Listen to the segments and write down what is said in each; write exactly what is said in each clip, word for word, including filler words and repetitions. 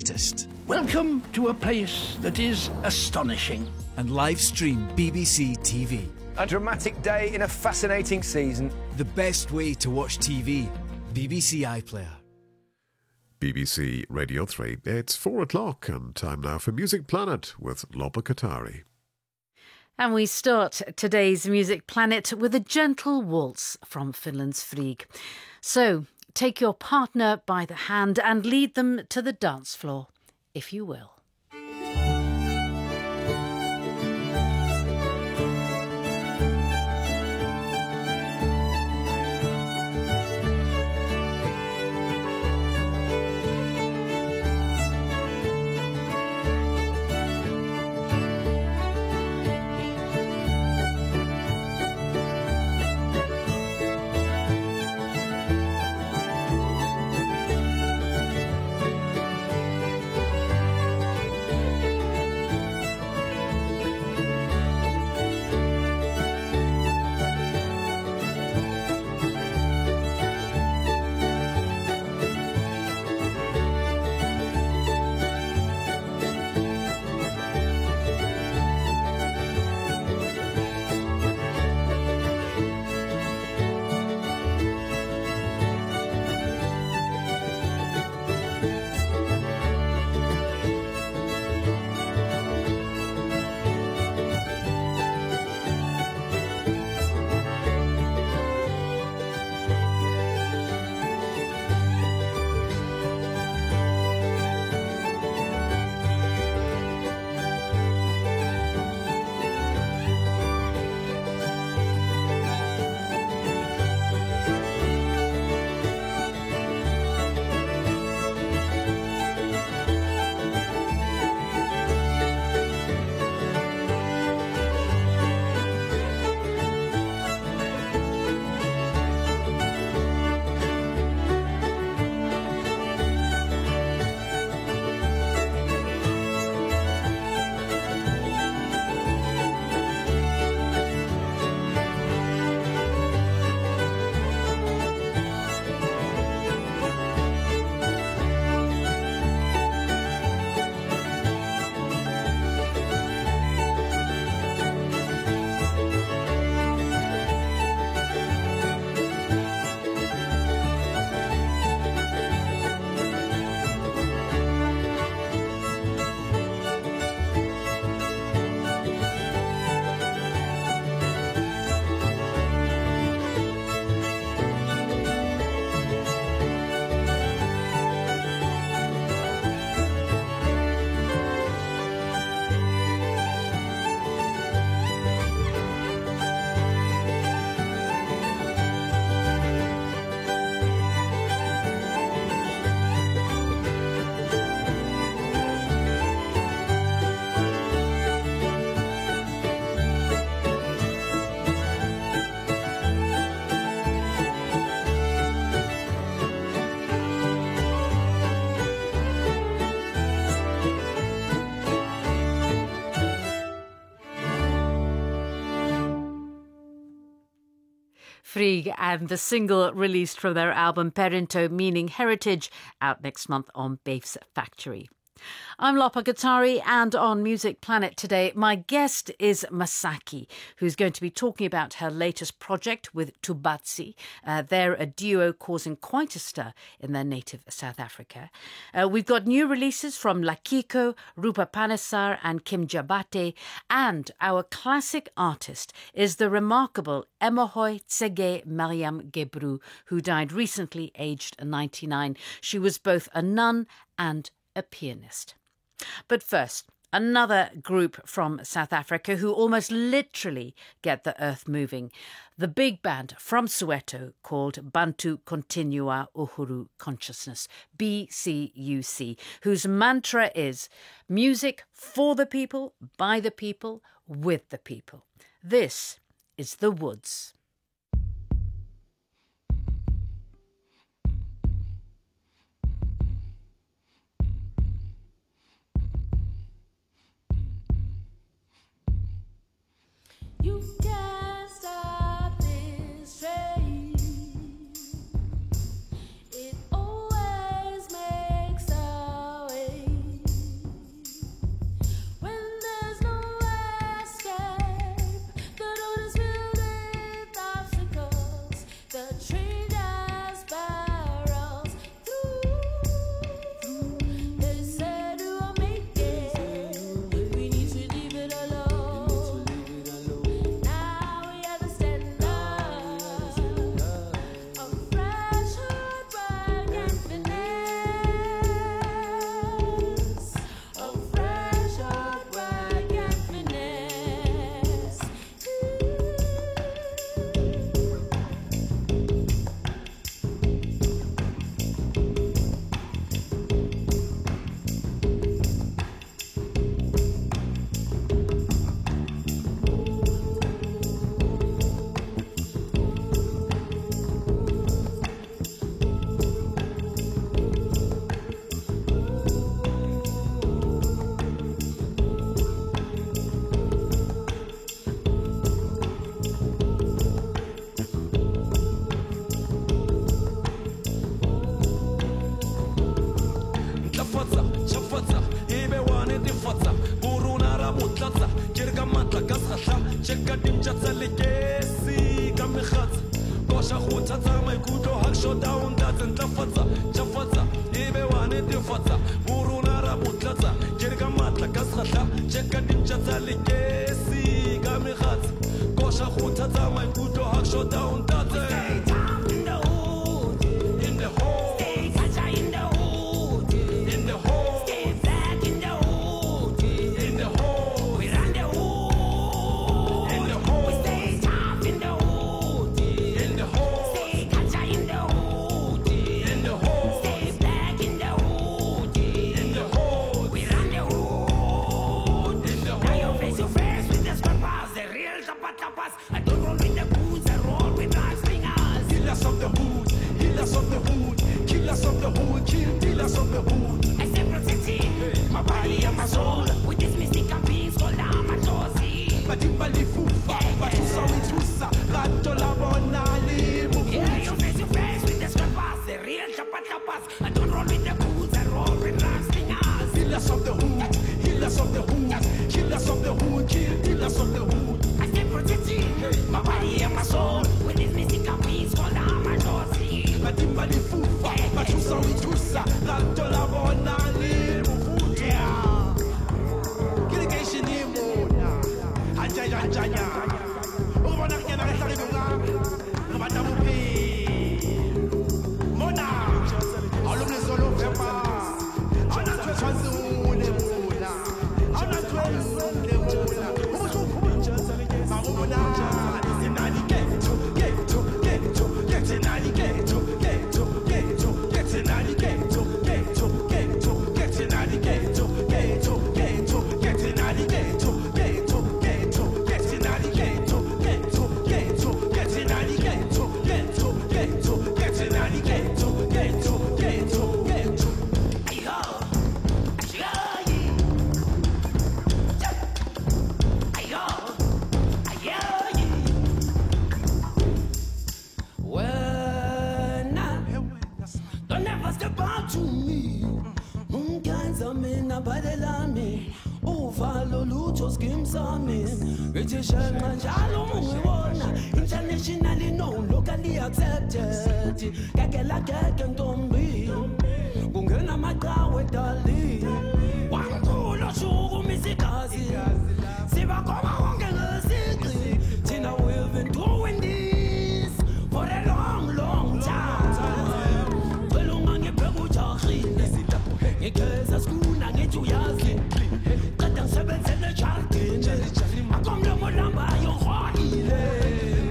latest. Welcome to a place that is astonishing. And live stream B B C T V. A dramatic day in a fascinating season. The best way to watch T V. B B C iPlayer. B B C Radio three. It's four o'clock and time now for Music Planet with Lopa Katari. And we start today's Music Planet with a gentle waltz from Finland's Frigg. So take your partner by the hand and lead them to the dance floor, if you will. Frigg and the single released from their album Perinto, meaning heritage, out next month on Bass Factory. I'm Lopa Katari, and on Music Planet today, my guest is Masaki, who's going to be talking about her latest project with Tubatsi. Uh, they're a duo causing quite a stir in their native South Africa. Uh, we've got new releases from Lakiko, Rupa Panesar and Kim Jabate, and our classic artist is the remarkable Emohoi Tsege Mariam Gebru, who died recently, aged ninety-nine. She was both a nun and a pianist. But first, another group from South Africa who almost literally get the earth moving. The big band from Soweto called Bantu Continua Uhuru Consciousness, B C U C, whose mantra is music for the people, by the people, with the people. This is The Woods. You can't stop this train. It always makes a way. chafatsa chafatsa ebe wane tifatsa buruna ra mutlatsa kirga matla ka sahla cheka dimtsa tsalekesi ka megatsa kosha go tsatsa maikutlo ha showdown that's and chafatsa chafatsa ebe wane tifatsa buruna ra mutlatsa kirga matla ka sahla cheka dimtsa tsalekesi ka megatsa kosha go tsatsa maikutlo ha showdown that's internationally known, locally accepted. Kakela keke ntombi, kungena maqhawe dali. Wangula shuku misikazi, sibakoma wonke ngesigci. Thina we've been doing this for a long, long time. Belunga ngebheka ujahile, ngigeza skuna ngithi uyazi. Qeda ngisebenzele jardini, akomlomo lamba yohwalile.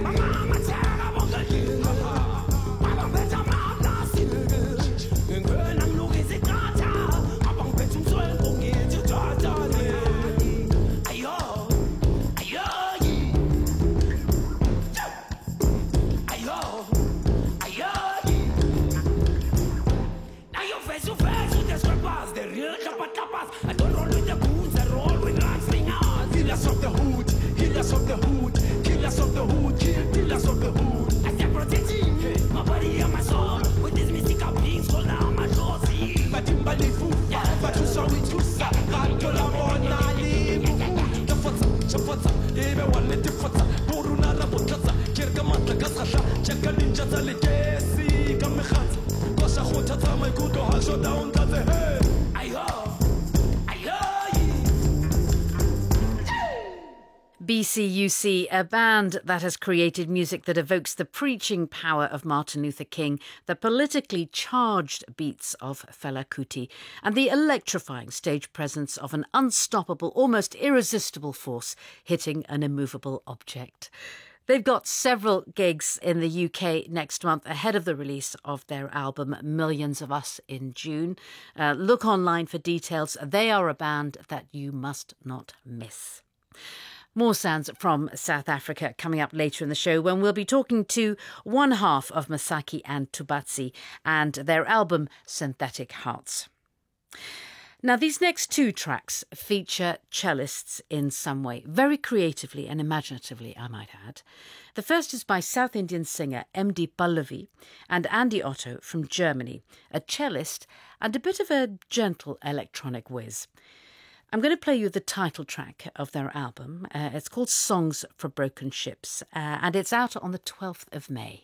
I don't roll with the goons, I roll with landslingers. Killers of the hood, killers of the hood, killers of the hood, kill killers of the hood. I stay protecting my body and my soul with these mystical beings called Amazosi. Batimba lifufa, batusa witusa, ratola bona libu. Tafata, chafata, ebe wale tifata, buruna la botata, kirka matla kasasha, cheka ninja zalegesi, kamekhat. Kosha khotata maikuto ha showdown tate hey. Ayo. B C U C, a band that has created music that evokes the preaching power of Martin Luther King, the politically charged beats of Fela Kuti, and the electrifying stage presence of an unstoppable, almost irresistible force hitting an immovable object. They've got several gigs in the U K next month ahead of the release of their album Millions of Us in June. Uh, look online for details. They are a band that you must not miss. More sounds from South Africa coming up later in the show when we'll be talking to one half of Masaki and Tubatsi and their album Synthetic Hearts. Now, these next two tracks feature cellists in some way, very creatively and imaginatively, I might add. The first is by South Indian singer M D Pallavi and Andy Otto from Germany, a cellist and a bit of a gentle electronic whiz. I'm going to play you the title track of their album. Uh, it's called Songs for Broken Ships, uh, and it's out on the twelfth of May.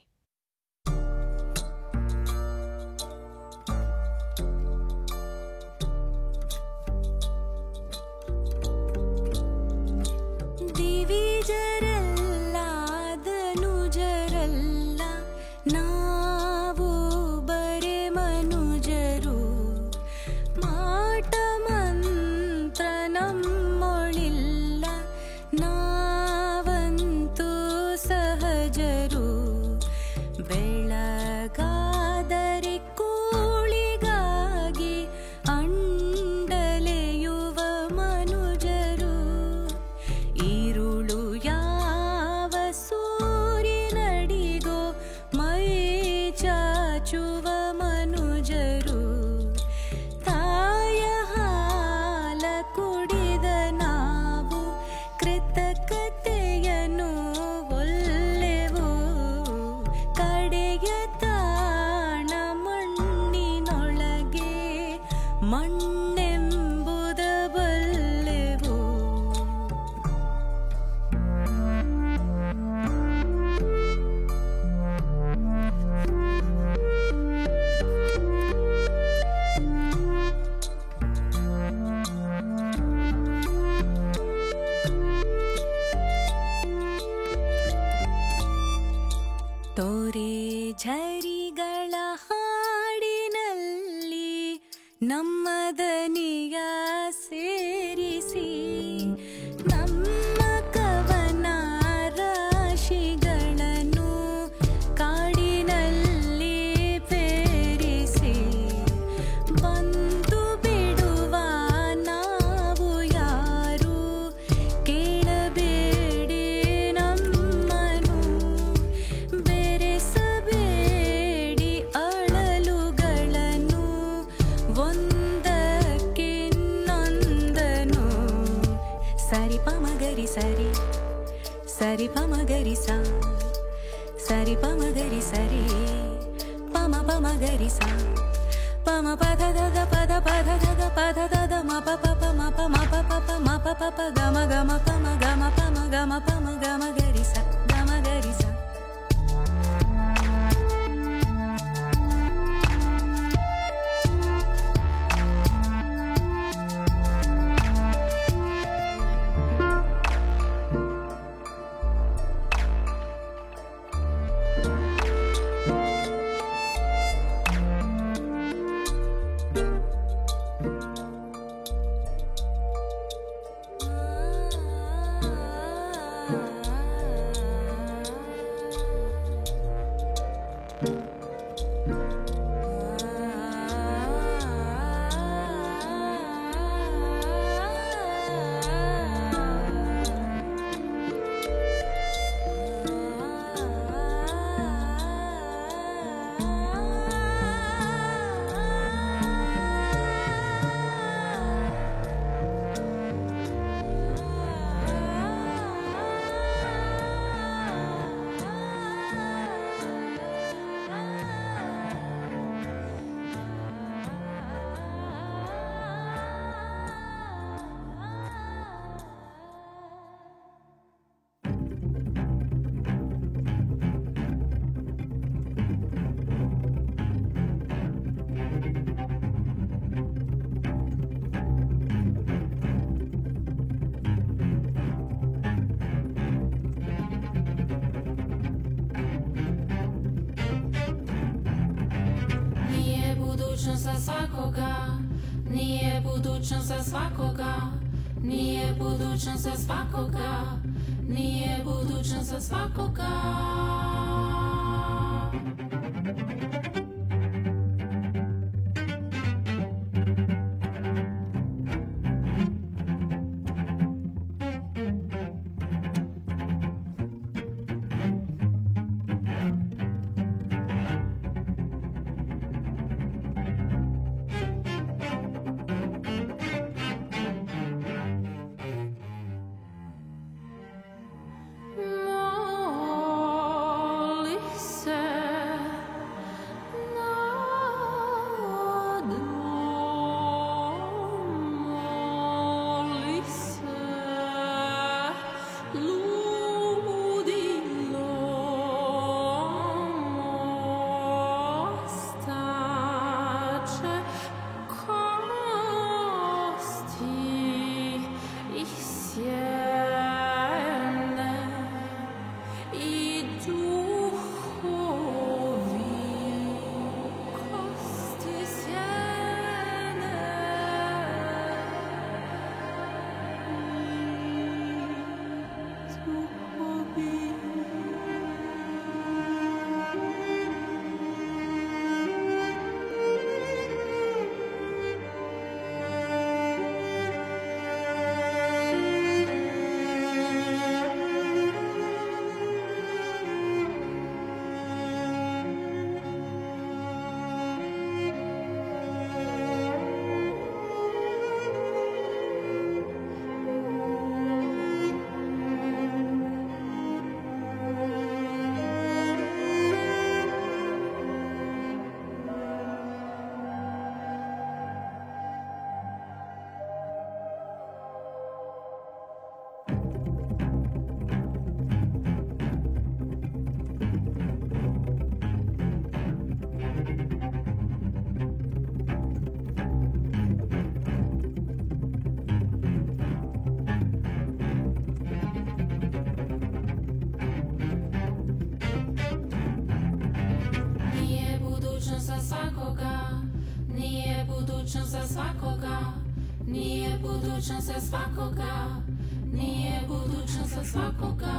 ನಮ್ಮದನಿಯ ಸೇರಿಸಿ ನಮ್ಮ ಕವನ ರಾಶಿಗಳನ್ನು ಕಾಡಿನಲ್ಲಿ ಪೇರಿಸಿ ಬಂದು ಬಿಡುವ ನಾವು ಯಾರು ಕೇಳಬೇಡಿ ನಮ್ಮನು ಬೆರೆಸಬೇಡಿ ಅಳಲುಗಳನ್ನು ಒಂದಕ್ಕಿನ್ನೊಂದನು ಸರಿ ಪಮಗರಿ ಸರಿ ಸರಿ ಪಮಗರಿ ಸ ಸರಿ ಪಮಗರಿ ಸರಿ ಪಮ ಪಮಗರಿ ಸ ಪಮ ಪದ ದದ ಪದ ಪದ ದದ ಪದ ದದ ಮಪ ಪಪ ಮಪ ಮಪ ಪಪ ಮಪ ಪಪ ಗಮ ಗಮ ಪಮ ಗಮ ಪಮ ಗಮ ಪಮ ಗಮ ಗರಿ ಸ ಗಮ ಗರಿ ಸ Swakoga, nie budućnost swakoga, nije budućnost swakoga, nije budućnost swakoga. budu šanse svakoga, nije budućnost svakoga.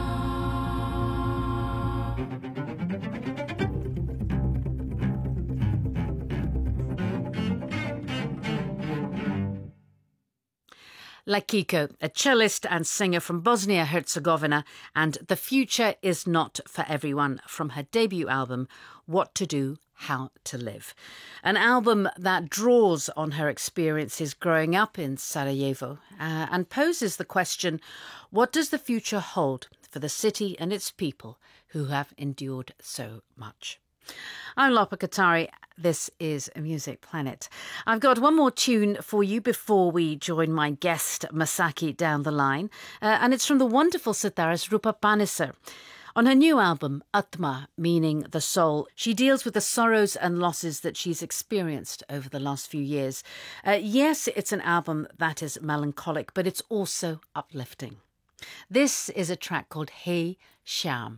Lakiko, a cellist and singer from Bosnia-Herzegovina, and The Future Is Not For Everyone from her debut album, What to Do, How to Live. An album that draws on her experiences growing up in Sarajevo uh, and poses the question, what does the future hold for the city and its people who have endured so much? I'm Lopa Katari. This is Music Planet. I've got one more tune for you before we join my guest, Masaki, down the line. Uh, and it's from the wonderful sitarist Rupa Panisar. On her new album, Atma, meaning the soul, she deals with the sorrows and losses that she's experienced over the last few years. Uh, yes, it's an album that is melancholic, but it's also uplifting. This is a track called Hey Sham.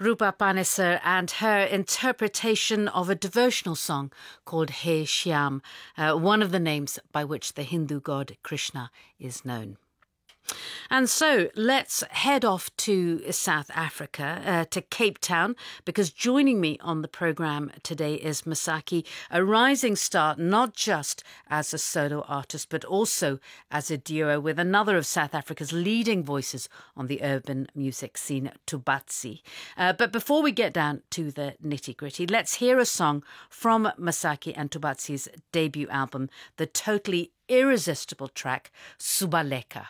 Rupa Panesar and her interpretation of a devotional song called He Shyam, uh, one of the names by which the Hindu god Krishna is known. And so let's head off to South Africa, uh, to Cape Town, because joining me on the programme today is Masaki, a rising star not just as a solo artist but also as a duo with another of South Africa's leading voices on the urban music scene, Tubatsi. Uh, but before we get down to the nitty-gritty, let's hear a song from Masaki and Tubatsi's debut album, the totally irresistible track Subaleka.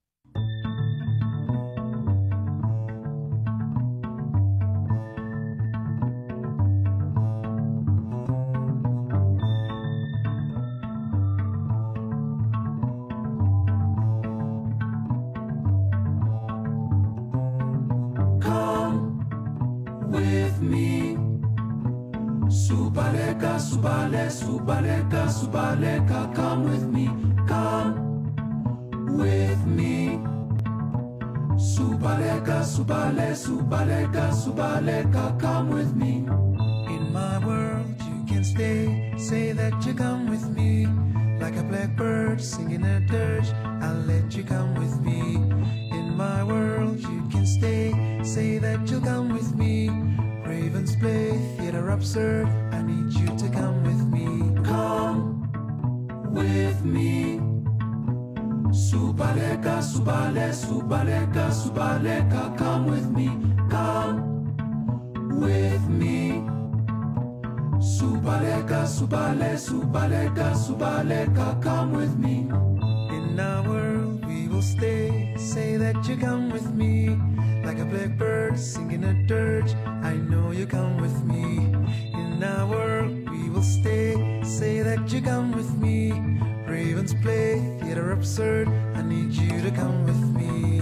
Subaleka, Subale, Subaleka, Subaleka, come with me, come with me. Subaleka, Subale, Subaleka, Subaleka, come with me. In my world you can stay, say that you come with me. Like a blackbird singing a dirge, I'll let you come with me. In my world you can stay, say that you'll come with me. Ravens play, theater absurd, I need you to come with me. Come with me. Subaleka, Subale, Subaleka, Subaleka, come with me. Come with me. Subaleka, Subale, Subaleka, Subaleka, come with me. In our world we will stay, say that you come with me. Like a blackbird singing a dirge, I know you come with me. In our world we will stay, say that you come with me. Ravens play, theater absurd, I need you to come with me.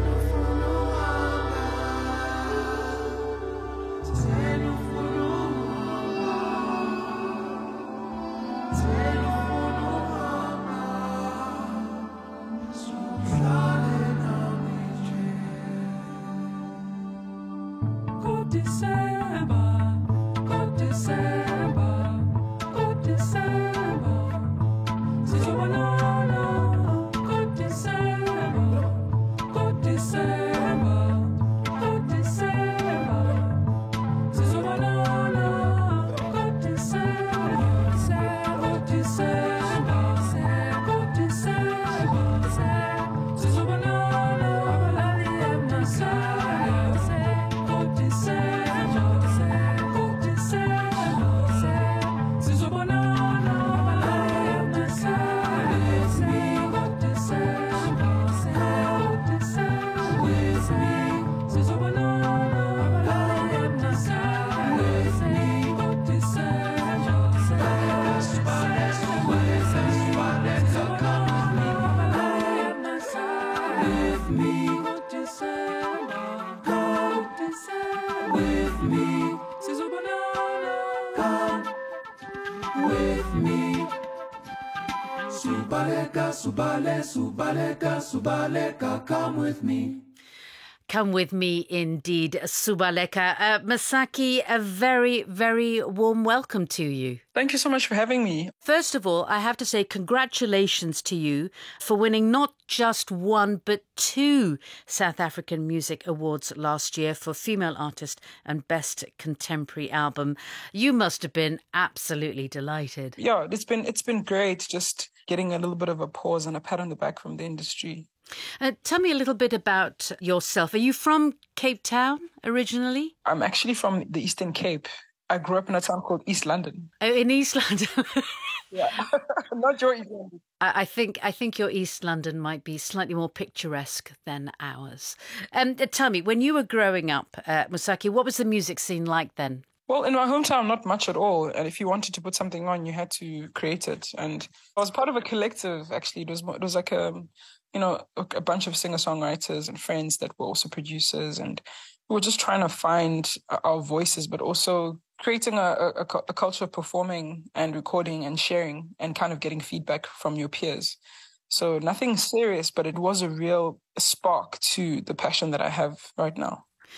Subale, Subaleka, Subaleka, come with me. Come with me, indeed, Subaleka. Uh, Masaki, a very, very warm welcome to you. Thank you so much for having me. First of all, I have to say congratulations to you for winning not just one, but two South African Music Awards last year for Female Artist and Best Contemporary Album. You must have been absolutely delighted. Yeah, it's been it's been great just getting a little bit of a pause and a pat on the back from the industry. Uh, tell me a little bit about yourself. Are you from Cape Town originally? I'm actually from the Eastern Cape. I grew up in a town called East London. Oh, in East London. Yeah, not your East London. I, I think I think your East London might be slightly more picturesque than ours. Um, tell me, when you were growing up, uh, Masaki, what was the music scene like then? Well, in my hometown, not much at all. And if you wanted to put something on, you had to create it. And I was part of a collective, actually. It was it was like a, you know, a, a bunch of singer-songwriters and friends that were also producers. And we were just trying to find our voices, but also creating a, a, a culture of performing and recording and sharing and kind of getting feedback from your peers. So nothing serious, but it was a real spark to the passion that I have right now.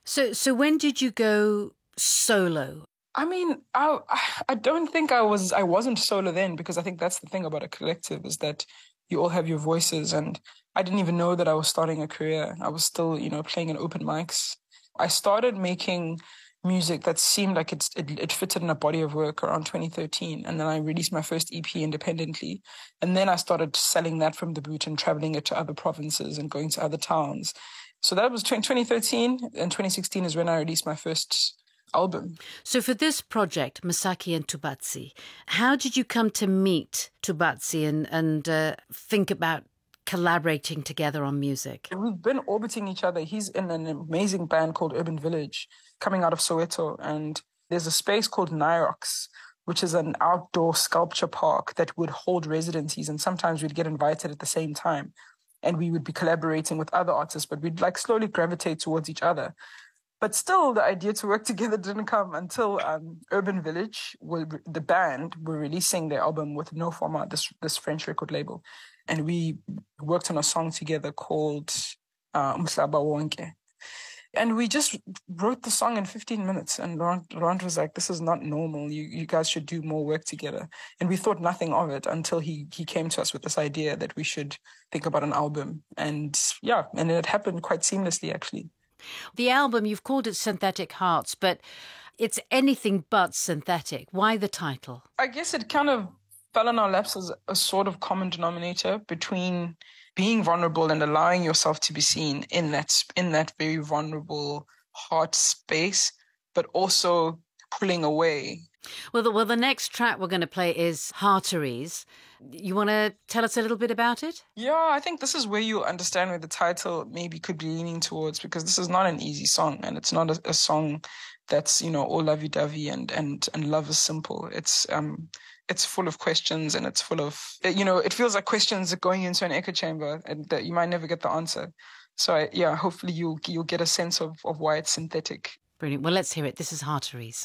So, so when did you go solo? I mean, I I don't think I was I wasn't solo then, because I think that's the thing about a collective, is that you all have your voices, and I didn't even know that I was starting a career. I was still, you know, playing in open mics. I started making music that seemed like it's, it, it fitted in a body of work around twenty thirteen. And then I released my first E P independently. And then I started selling that from the boot and traveling it to other provinces and going to other towns. So that was twenty thirteen, and twenty sixteen is when I released my first album. So for this project, Masaki and Tubatsi, how did you come to meet Tubatsi and, and uh, think about collaborating together on music? We've been orbiting each other. He's in an amazing band called Urban Village, coming out of Soweto. And there's a space called Nyrox, which is an outdoor sculpture park that would hold residencies. And sometimes we'd get invited at the same time. And we would be collaborating with other artists, but we'd like slowly gravitate towards each other. But still, the idea to work together didn't come until um, Urban Village, were, the band, were releasing their album with No Format, this, this French record label. And we worked on a song together called uh, Umhlaba Wonke. And we just wrote the song in fifteen minutes. And Laurent, Laurent was like, this is not normal. You you guys should do more work together. And we thought nothing of it until he he came to us with this idea that we should think about an album. And yeah, and it happened quite seamlessly, actually. The album, you've called it Synthetic Hearts, but it's anything but synthetic. Why the title? I guess it kind of fell in our laps as a sort of common denominator between being vulnerable and allowing yourself to be seen in that in that very vulnerable heart space, but also pulling away. Well, the, well, the next track we're going to play is Hearteries. You want to tell us a little bit about it? Yeah, I think this is where you understand where the title maybe could be leaning towards, because this is not an easy song, and it's not a, a song that's, you know, all lovey-dovey and and and love is simple. It's um it's full of questions, and it's full of, you know, it feels like questions are going into an echo chamber and that you might never get the answer. So I, yeah, hopefully you'll you'll get a sense of of why it's synthetic. Brilliant. Well, let's hear it. This is Hearteries.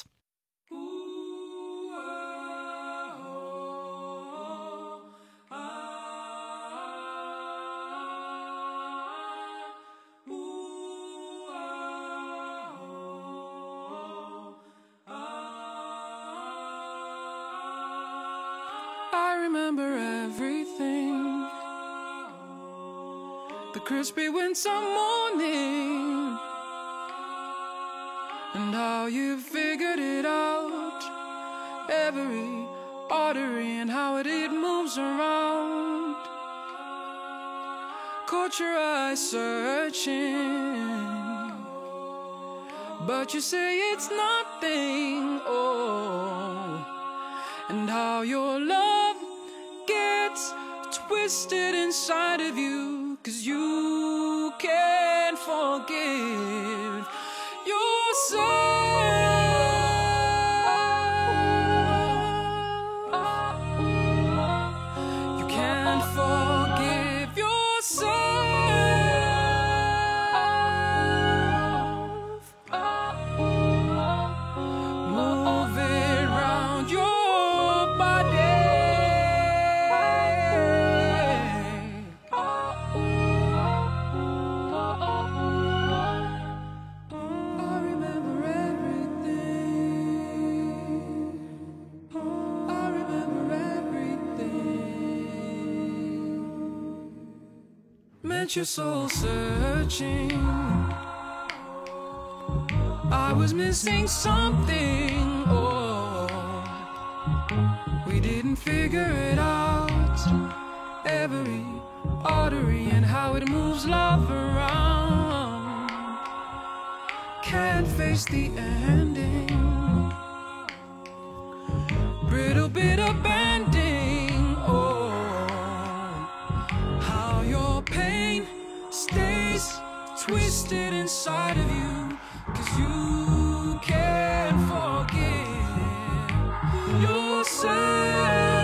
Crispy winter morning, and how you figured it out, every artery and how it, it moves around. Caught your eyes searching, but you say it's nothing, oh. And how your love gets twisted inside of you, 'cause you can't forgive yourself. You can't forgive yourself. Move it round your body. Your soul searching, I was missing something, oh, we didn't figure it out, every artery and how it moves love around, can't face the ending, brittle bit of bending, oh, how your pain stays twisted inside of you, 'cause you can't forgive yourself.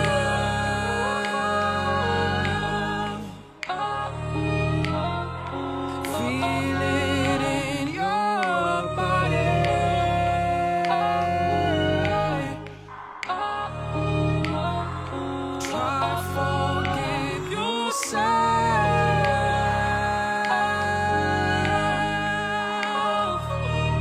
Feel it in your body. Try forgive yourself.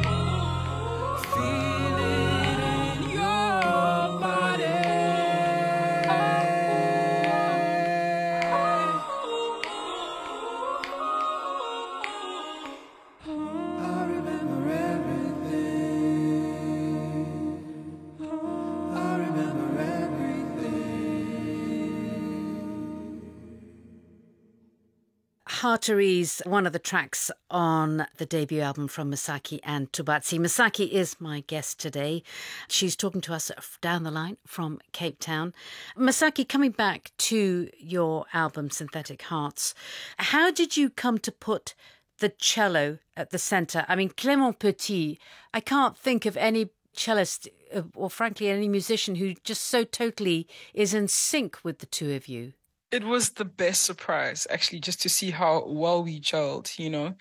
Hearteries, one of the tracks on the debut album from Misaki and Tubatsi. Misaki is my guest today. She's talking to us down the line from Cape Town. Misaki, coming back to your album Synthetic Hearts, how did you come to put the cello at the centre? I mean, Clément Petit, I can't think of any cellist or frankly any musician who just so totally is in sync with the two of you. It was the best surprise, actually, just to see how well we gelled, you know.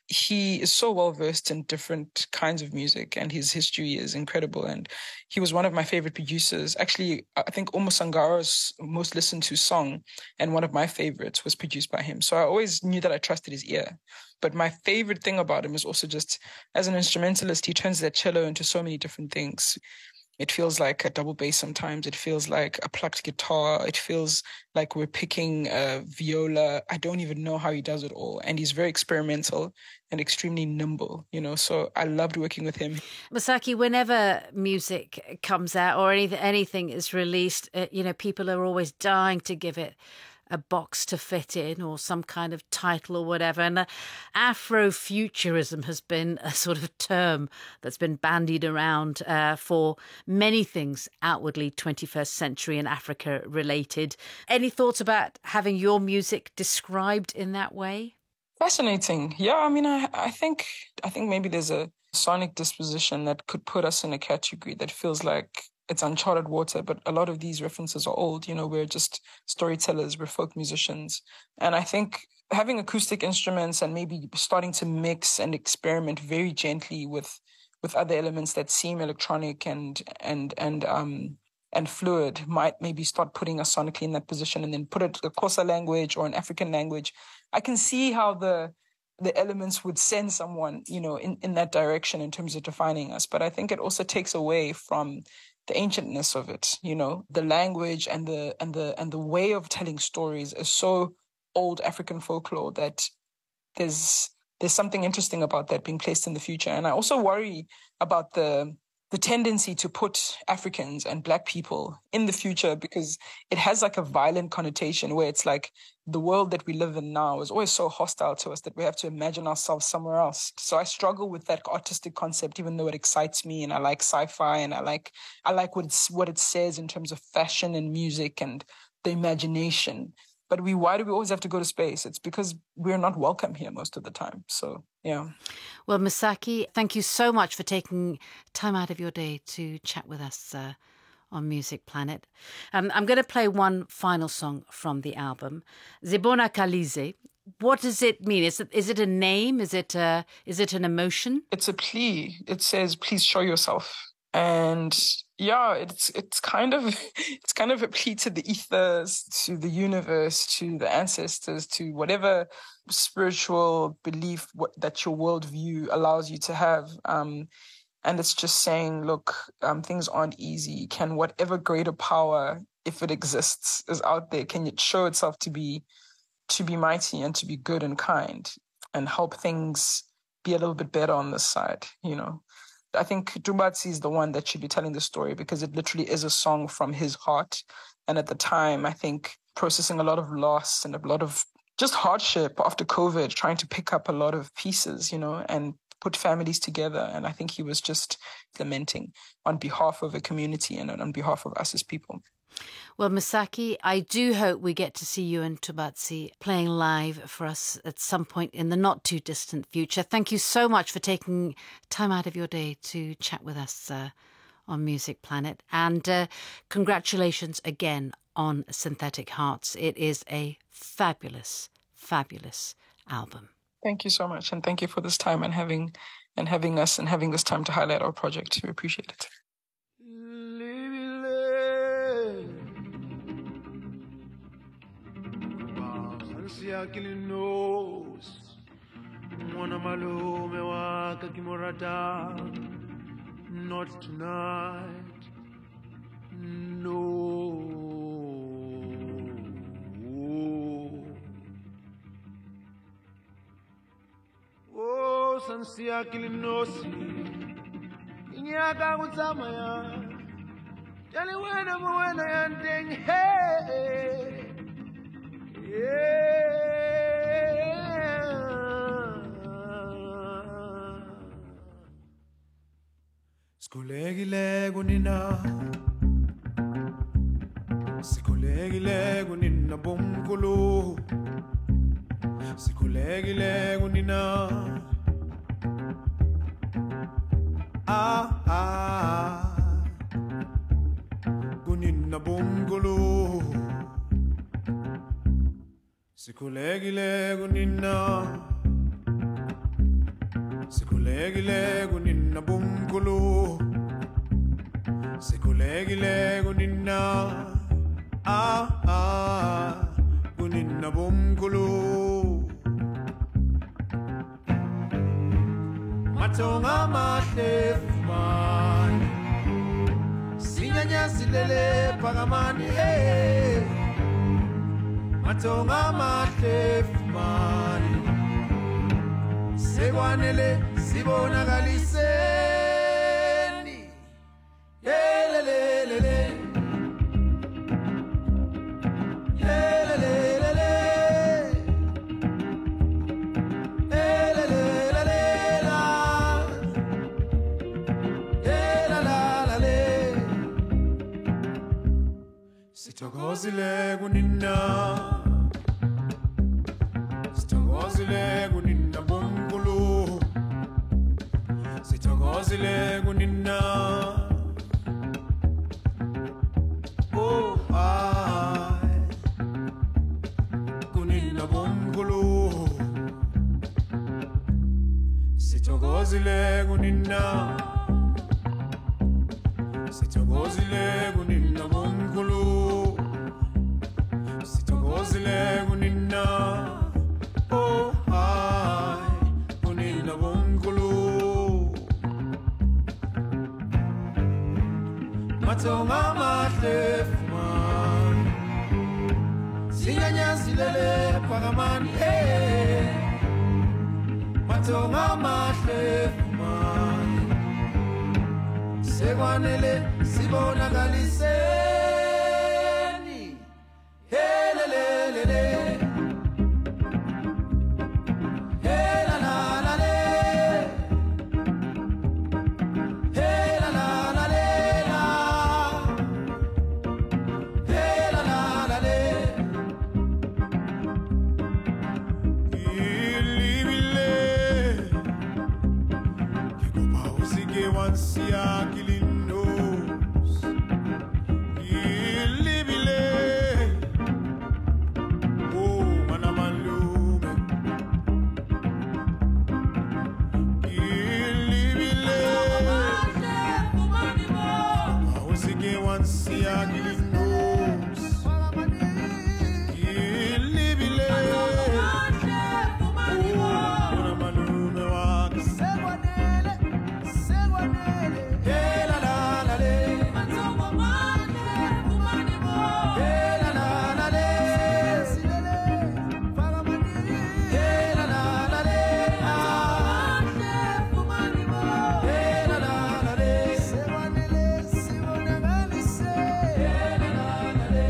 He is so well versed in different kinds of music and his history is incredible. And he was one of my favorite producers. Actually, I think Omo Sangaro's most listened to song and one of my favorites was produced by him. So I always knew that I trusted his ear. But my favorite thing about him is also just as an instrumentalist, he turns that cello into so many different things. It feels like a double bass sometimes. It feels like a plucked guitar. It feels like we're picking a viola. I don't even know how he does it all. And he's very experimental and extremely nimble, you know, so I loved working with him. Misaki, whenever music comes out or anything, anything is released, uh, you know, people are always dying to give it a box to fit in or some kind of title or whatever. And uh, Afrofuturism has been a sort of term that's been bandied around uh, for many things outwardly twenty-first century and Africa related. Any thoughts about having your music described in that way? Fascinating. Yeah, I mean, I, I think I think maybe there's a sonic disposition that could put us in a category that feels like it's uncharted water, but a lot of these references are old. You know, we're just storytellers, we're folk musicians. And I think having acoustic instruments and maybe starting to mix and experiment very gently with with other elements that seem electronic and and and um and fluid might maybe start putting us sonically in that position, and then put it a Xhosa language or an African language. I can see how the the elements would send someone, you know, in, in that direction in terms of defining us. But I think it also takes away from the ancientness of it, you know, the language and the and the and the way of telling stories is so old African folklore that there's there's something interesting about that being placed in the future. And I also worry about the the tendency to put Africans and Black people in the future, because it has like a violent connotation where it's like the world that we live in now is always so hostile to us that we have to imagine ourselves somewhere else. So I struggle with that artistic concept, even though it excites me and I like sci-fi and I like I like what it's, what it says in terms of fashion and music and the imagination. But we, why do we always have to go to space? It's because we're not welcome here most of the time. So, yeah. Well, Misaki, thank you so much for taking time out of your day to chat with us uh, on Music Planet. Um, I'm going to play one final song from the album, Zibonakalize. What does it mean? Is it is it a name? Is it a, is it an emotion? It's a plea. It says, please show yourself. And yeah, it's it's kind of it's kind of a plea to the ethers, to the universe, to the ancestors, to whatever spiritual belief what, that your worldview allows you to have. Um, and it's just saying, look, um, things aren't easy. Can whatever greater power, if it exists, is out there, can it show itself to be to be mighty and to be good and kind and help things be a little bit better on this side, you know? I think Tubatsi is the one that should be telling the story, because it literally is a song from his heart. And at the time, I think processing a lot of loss and a lot of just hardship after COVID, trying to pick up a lot of pieces, you know, and put families together. And I think he was just lamenting on behalf of a community and on behalf of us as people. Well, Misaki, I do hope we get to see you and Tubatsi playing live for us at some point in the not too distant future. Thank you so much for taking time out of your day to chat with us uh, on Music Planet. And uh, congratulations again on Synthetic Hearts. It is a fabulous, fabulous album. Thank you so much. And thank you for this time and having and having us and having this time to highlight our project. We appreciate it. Siakili knows Mwana malume waka kimurata. Not tonight. No. Oh, sansiakili nosi Inyaka kutsama ya Jali wena mwena ya ndeng. Hey, yeah. Sikhulekile kunina Sikhulekile kunina bomkhulu Sikhulekile kunina Ah ah kunina bomkhulu Sikhulekile kunina Sikhulekile kunina bomkhulu Sikhulekile kunina Ah ah kunina bomkhulu Matonga mahle fumani Sinyanya silele pagamani eh Matonga mahle fumani Sekwanele sibonakaliseni Yelelelele Yelelelele Yelelelele Yelalalale Sithokozile kunina Sithokozile kunina bomkhulu Sithokozile kunina Oh I kunina bomkhulu Sithokozile kunina Sithokozile kunina bomkhulu Sithokozile kunina Oh I kunina bomkhulu Matonga mahle fumani Sinyanya silele pagamani eh Matonga mahle fumani Sekwanele sibonakaliseni Helelelele Helalalale Helalalale Helalalale Ilibile Kikopa usike wansia kilinos Ilibile Oh manamalume Ilibile Usike wansia kilinos Ilibile Oh manamalume waka Segwanele Segwanele Helalalale Helalalale Silele Pagamani Helalalale Helalalale Segwanele Sibonakaliseni Helalalale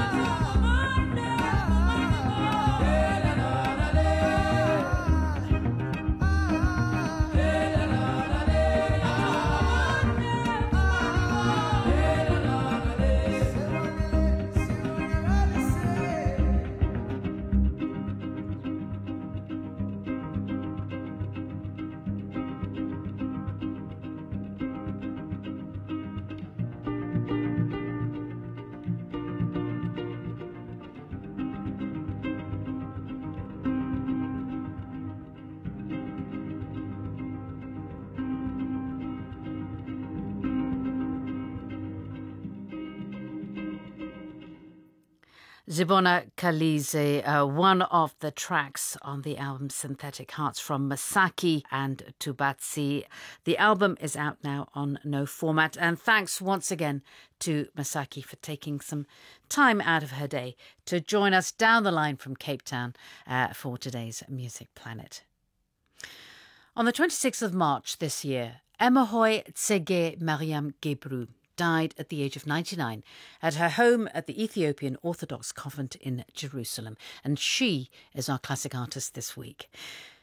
Zibona Kalize, uh, one of the tracks on the album Synthetic Hearts from Masaki and Tubatsi. The album is out now on No Format, and thanks once again to Masaki for taking some time out of her day to join us down the line from Cape Town uh, for today's Music Planet. On the twenty-sixth of March this year, Emehoy Tsege Mariam Gebru died at the age of ninety-nine at her home at the Ethiopian Orthodox Convent in Jerusalem. And she is our classic artist this week.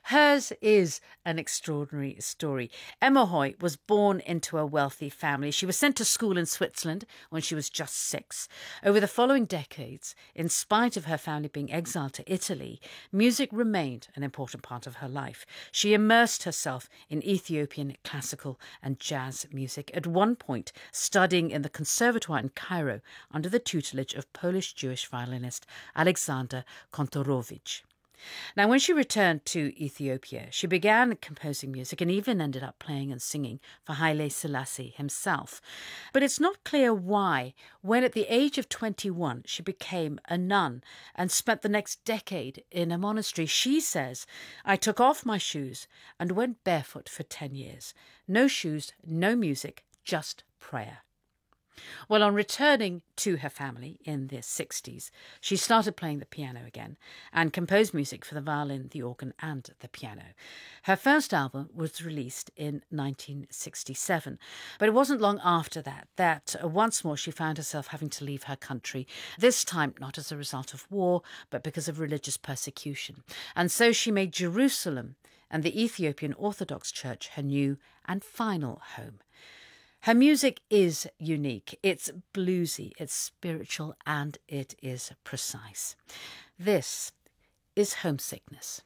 Hers is an extraordinary story. Emma Hoy was born into a wealthy family. She was sent to school in Switzerland when she was just six. Over the following decades, in spite of her family being exiled to Italy, music remained an important part of her life. She immersed herself in Ethiopian classical and jazz music, at one point studying in the Conservatoire in Cairo under the tutelage of Polish-Jewish violinist Alexander Kontorowicz. Now, when she returned to Ethiopia, she began composing music and even ended up playing and singing for Haile Selassie himself. But it's not clear why, when at the age of twenty-one she became a nun and spent the next decade in a monastery. She says, "I took off my shoes and went barefoot for ten years. No shoes, no music, just prayer." Well, on returning to her family in the sixties, she started playing the piano again and composed music for the violin, the organ and the piano. Her first album was released in nineteen sixty-seven, but it wasn't long after that that uh, once more she found herself having to leave her country, this time not as a result of war, but because of religious persecution. And so she made Jerusalem and the Ethiopian Orthodox Church her new and final home. Her music is unique. It's bluesy, it's spiritual, and it is precise. This is Homesickness.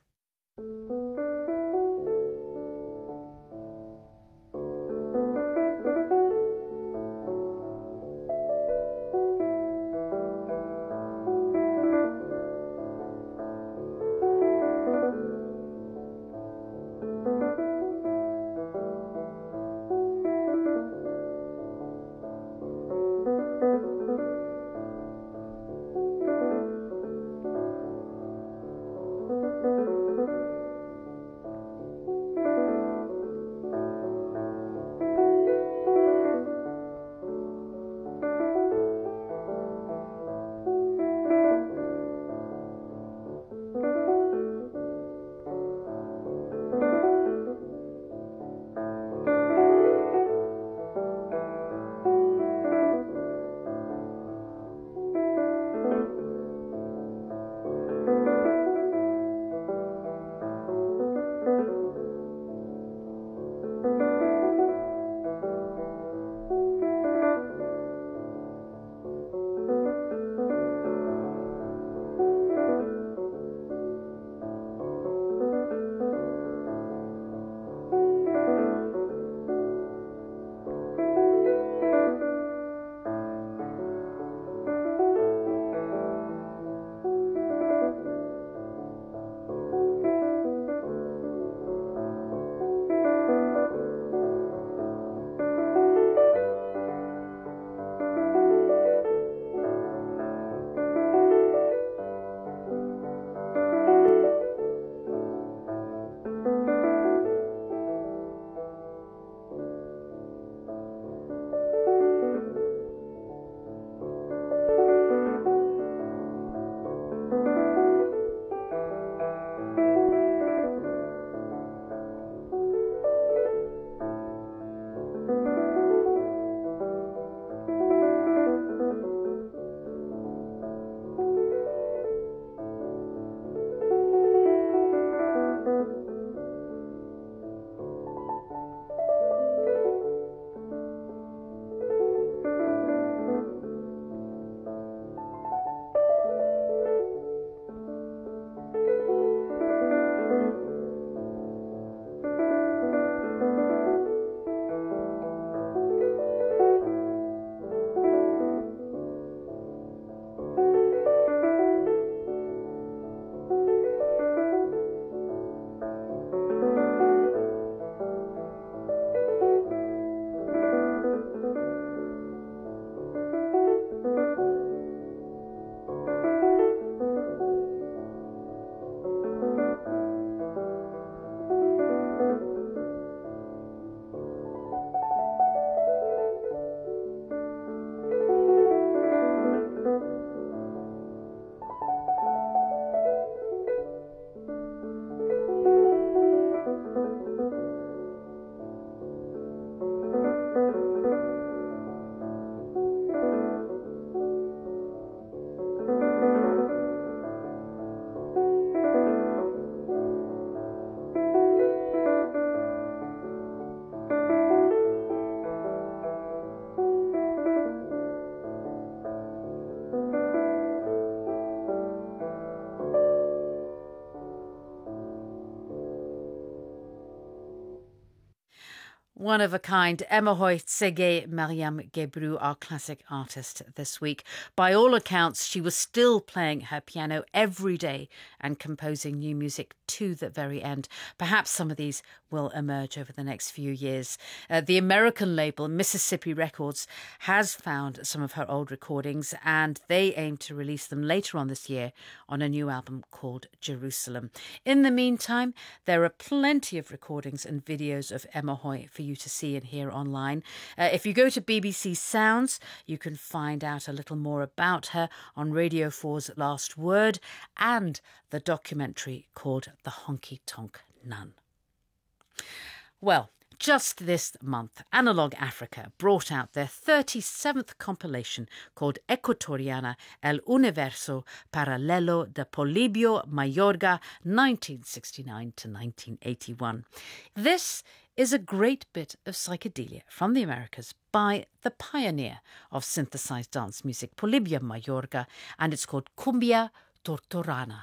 One of a kind, Emehoy Tsege Mariam Gebru, our classic artist this week. By all accounts, she was still playing her piano every day and composing new music to the very end. Perhaps some of these will emerge over the next few years. Uh, the American label Mississippi Records has found some of her old recordings, and they aim to release them later on this year on a new album called Jerusalem. In the meantime, there are plenty of recordings and videos of Emehoy for you to see and hear online. Uh, if you go to B B C Sounds, you can find out a little more about her on Radio four's Last Word and the documentary called The Honky Tonk Nun. Well, just this month, Analog Africa brought out their thirty-seventh compilation called Ecuatoriana El Universo Paralelo de Polibio Mayorga nineteen sixty-nine to nineteen eighty-one. This is a great bit of psychedelia from the Americas by the pioneer of synthesized dance music, Polibio Mayorga, and it's called Cumbia Tortorana.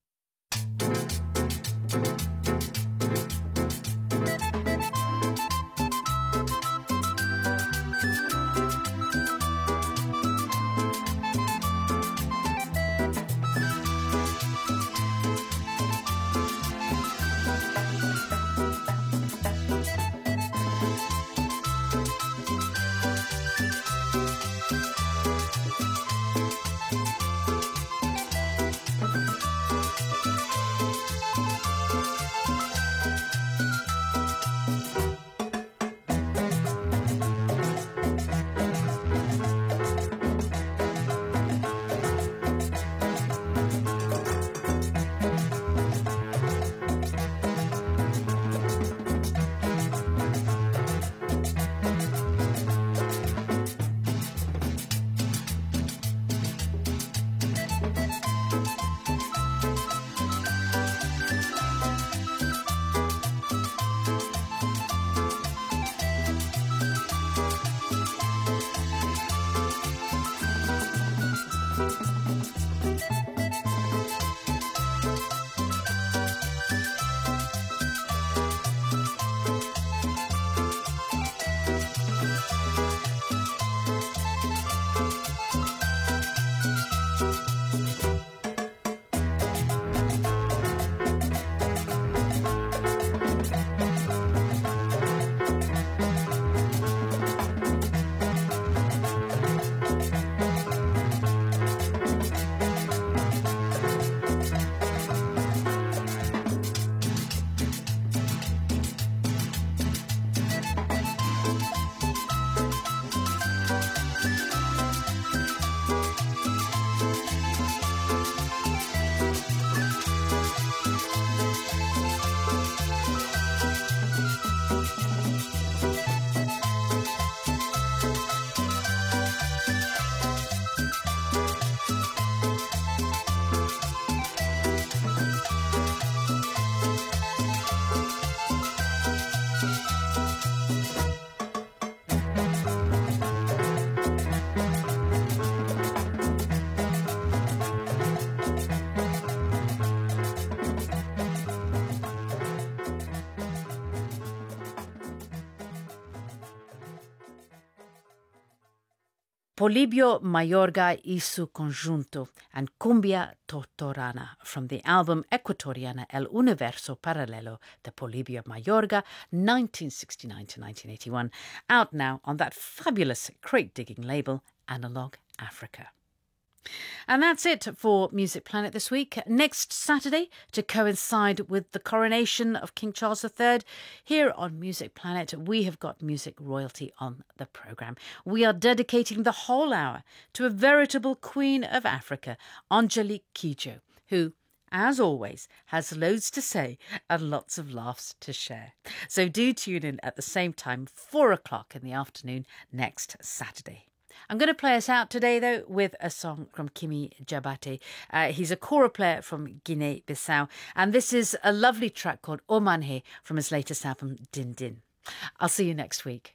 Polibio Mayorga y su conjunto and Cumbia Tortorana from the album Ecuatoriana El Universo Paralelo de Polibio Mayorga nineteen sixty-nine to nineteen eighty-one, out now on that fabulous crate-digging label Analog Africa. And that's it for Music Planet this week. Next Saturday, to coincide with the coronation of King Charles the Third, here on Music Planet, we have got music royalty on the programme. We are dedicating the whole hour to a veritable Queen of Africa, Angelique Kidjo, who, as always, has loads to say and lots of laughs to share. So do tune in at the same time, four o'clock in the afternoon next Saturday. I'm going to play us out today, though, with a song from Kimi Jabate. Uh, he's a kora player from Guinea-Bissau, and this is a lovely track called Omanhe from his latest album, Din Din. I'll see you next week.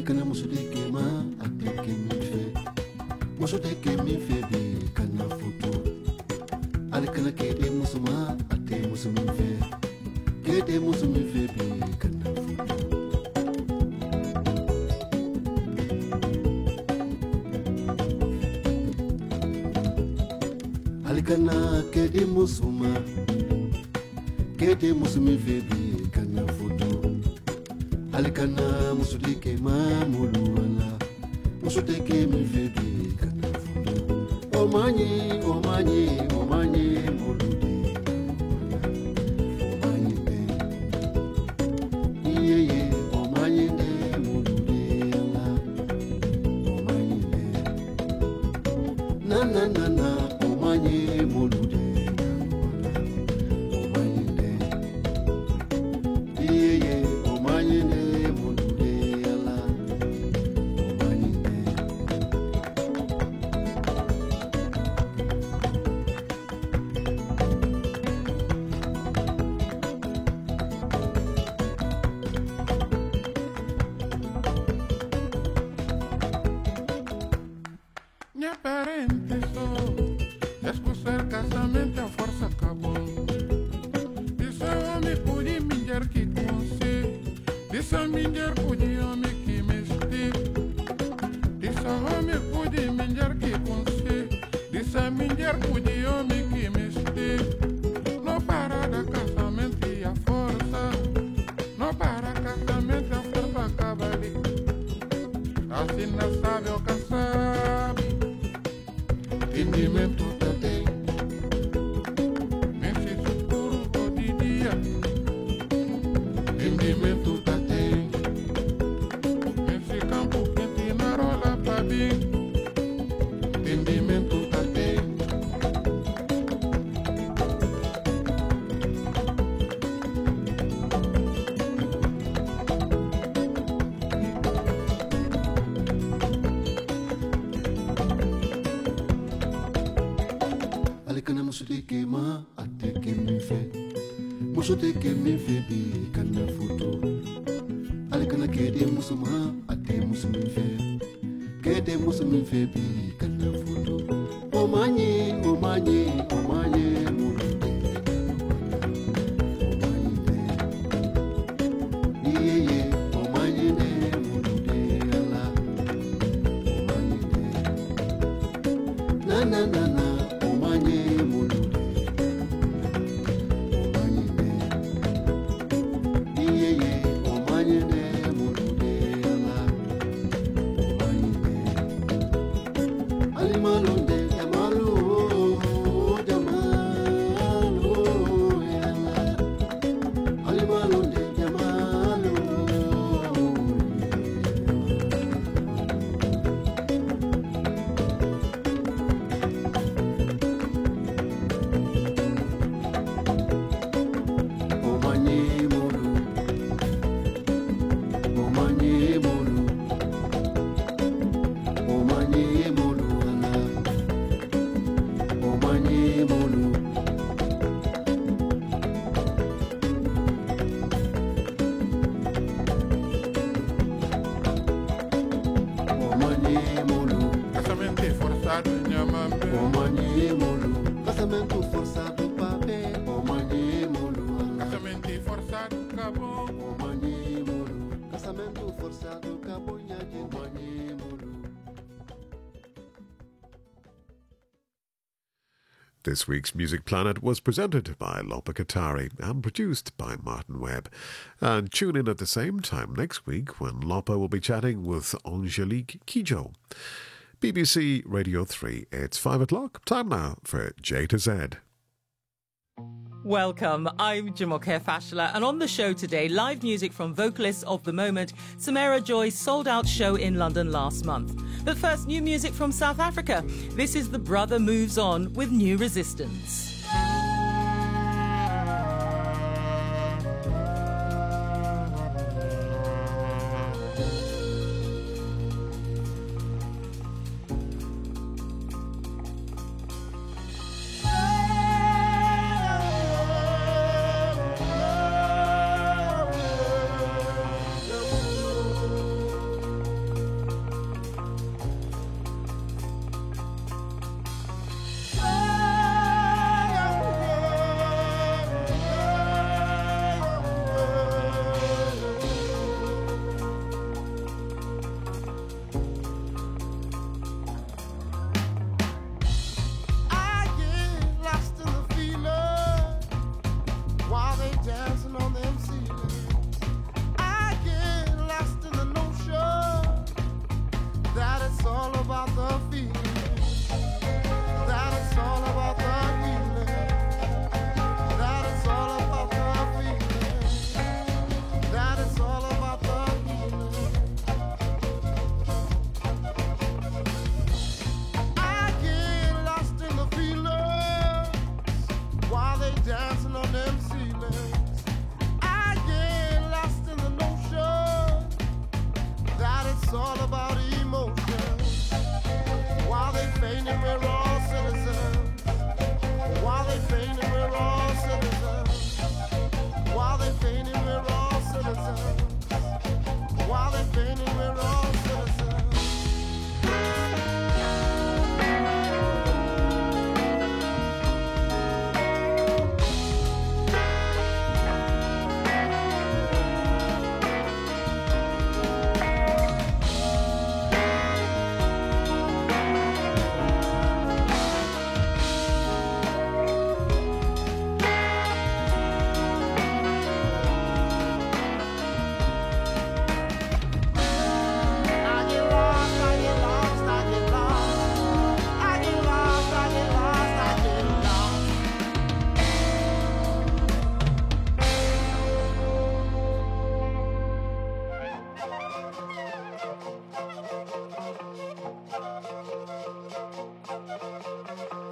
Alikana musudeke ma ateke mife. Musudeke mife bi kana futu. Alikana kede musuma ate musumife. Kede musumife bi kana futu. Alikana kede musuma. Kede musumife bi kana futu. Alikana musudeke ma muluala. Musudeke mife bi kana futu. Omanye, omanye, omanye mulude. Omanye de. Iye ye, omanye de mulude ala. Omanye de. Na na na na, omanye mulude. Omanye de. Iye ye, omanye de mulude ala. Omanye de. Minha parente só expulsar casamento a força acabou. Disse o homem podia me dizer que consigo. Disse a mulher podia homem que me estive. Disse o homem podia me dizer que consigo. Disse a mulher podia homem que me estive. Não para da casamento e a força. Não para casamento a força acaba ali. Assim não sabe o que sabe. Entendimento tá tem. Nesse escuro todo dia. Entendimento tá tem. Nesse campo quente na rola pra vir. Entendimento tá tem. Alikana musudeke ma ateke mife. Musudeke mife bi kana futu. Alikana kede musuma ate musumife. Kede musumife bi kana futu. Omanye, omanye, omanye mulude. Omanye de. Iye ye, omanye de mulude ala. Omanye de. Na na na na, omanye mulude. Omanye de. Iye ye, omanye de mulude ala. Omanye de. Alimalonde, jamalu, jamalu, ala. Alimalonde, jamalu. Omanye mulu. Omanye mulu. Omanye mulu ala. Omanye mulu. Omanye mulu. Casamento forçado em Amambe. Omanye mulu. Casamento forçado pape. Omanye mulu ala. Casamento forçado acabou. Omanye mulu. Casamento forçado acabou nhaje. Omanye mulu. This week's Music Planet was presented by Lopa Katari and produced by Martin Webb. And tune in at the same time next week when Lopa will be chatting with Angelique Kidjo. B B C Radio three, it's five o'clock. Time now for J to Z. Welcome, I'm Jumoke Fashla, and on the show today, live music from vocalists of the moment, Samara Joy's sold-out show in London last month. But first, new music from South Africa. This is The Brother Moves On with New Resistance.